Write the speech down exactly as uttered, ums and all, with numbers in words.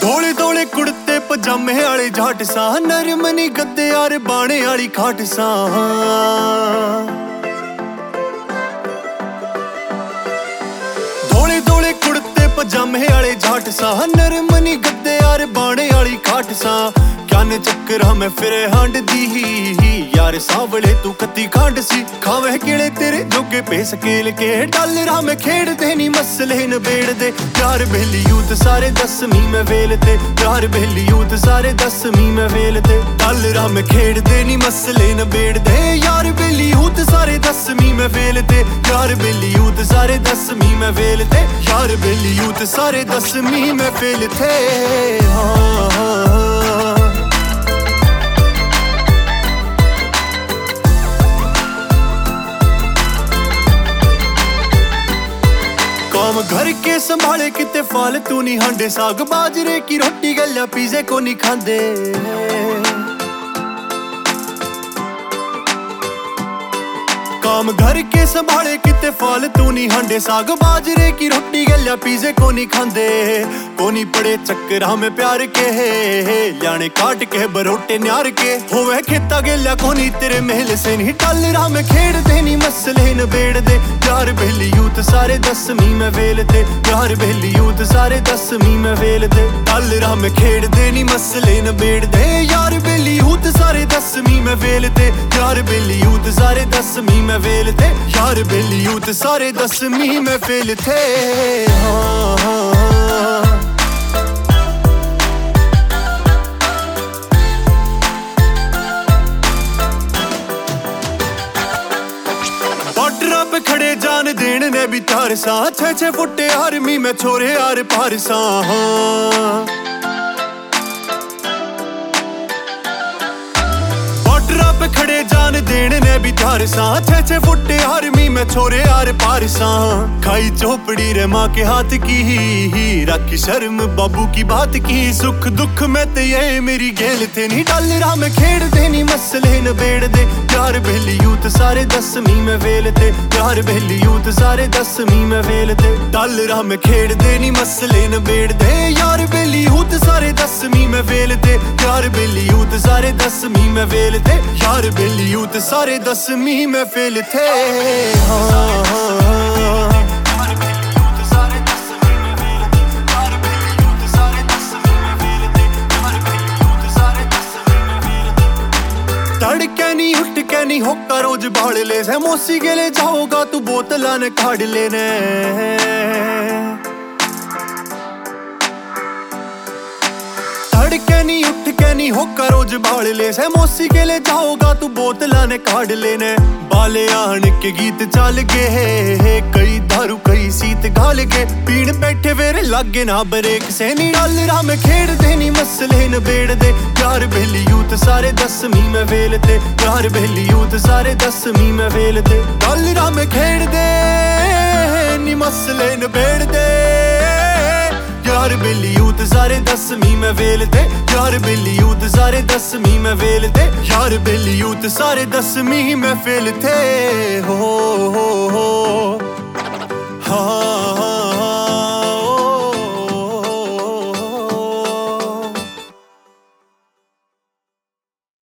धोले धोले कुड़ते पजामे आले जाट सा, नरमनी गद्दे यार बाणे आली खाट सा। धोले धोले कुड़ते पजामे आले जाट सा, नरमनी गद्दे यार बाणे आली खाट सा। क्या ने चक्कर हमें फिरे हांड दी यार सावले तू कत्ती खांड सी। खावे केड़े तेरे जोगे पे सकेल के, डालर हमें खेड़ दे नी मसले न बेड़ दे। यार बेली यूथ सारे दसवीं में वेलते, यार बेली यूथ सारे दसवीं में वेलते। डालर हमें खेड़ दे नी मसले न बेड़ दे, यार बेली यूथ सारे दसवीं में वेलते। यार बेली यूथ सारे दसवीं में वेलते, यार बेली यूथ सारे दसवीं में वेलते। हाँ हाँ काम घर के संभाले किते फालतू नहीं हांडे। साग बाजरे की रोटी गल्या पिज़्ज़े को नहीं खांदे। काम घर के संभाले किते फालतू नहीं हांडे। साग बाजरे की रोटी गल्या पिज़्ज़े को नहीं खांदे। कोनी पड़े चक्कर हमें प्यार के ल्याणे काट के बरोटे न्यार के। होवे खेता गेल्या कोनी तेरे महल से नहीं, डालर हमें खेड़ दे नी मसले न बेड़ दे। यार बेली यूथ सारे दसवीं में वेलते, यार बेली यूथ सारे दसवीं में वेलते। डालर हमें खेड़ दे नी मसले न बेड़ दे, यार बेली यूथ सारे दसवीं में वेलते। यार बेली यूथ सारे दसवीं में वेलते, यार बेली यूथ सारे दसवीं में वेलते। हाँ हाँ पे खड़े जान देने ने भी तार सा, छह छह फुटे आर्मी में छोरे यार पार सा। बॉर्डर पे खड़े जान देने ने भी तार सा, छह छह फुटे आर्मी में छोरे यार पार सा। खाई चौपड़ी रे माँ के हाथ की ही, राखी शर्म बाबू की बात की। सुख दुख में ते ये मेरी गेल थे नहीं, डालरा में खेड़ दे नी मसले न बेड़ दे। यार बेली यूथ सारे दसवीं में वेलते, यार बेली यूथ सारे दसवीं में वेलते। डालरा में खेड़ दे नी मसले न बेड़ दे, यार बेली यूथ सारे दसवीं में वेलते। यार बेली यूथ सारे दसवीं में वेलते, यार बेली यूथ सारे दसवीं में वेलते। हाँ हाँ तड़के नहीं उठ के नहीं होका रोज बाढ़ ले से। मौसी के ले जाओगा तू बोतला ने काढ़ लेने। तड़के नहीं उठ के नहीं होका रोज बाढ़ ले से। मौसी के ले जाओगा तू बोतला ने काढ़ लेने। बाले आन के गीत चाल गए, कई दारू कई सीत गाल के। पीण बैठे वेरे लागे ना ब्रेक से नहीं, डालरा में खेड़ दे नी मसले न बेड़ दे। यार बेली यूथ सारे दसवीं में वेलते, यार बेली यूथ सारे दसवीं में वेलते। डालरा में खेड़ दे नी मसले न बेड़ दे, यार बेली यूथ सारे दसवीं में वेलते। यार बेली यूथ सारे दसवीं में वेलते, यार बेली यूथ सारे दसवीं में वेलते। हो हो हो हाँ।